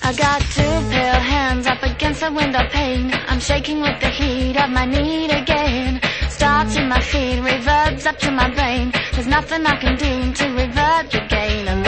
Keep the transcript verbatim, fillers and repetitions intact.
I got two pale hands up against the window pane. I'm shaking with the heat of my need again. Starts in my feet, reverbs up to my brain. There's nothing I can do to revert the gain.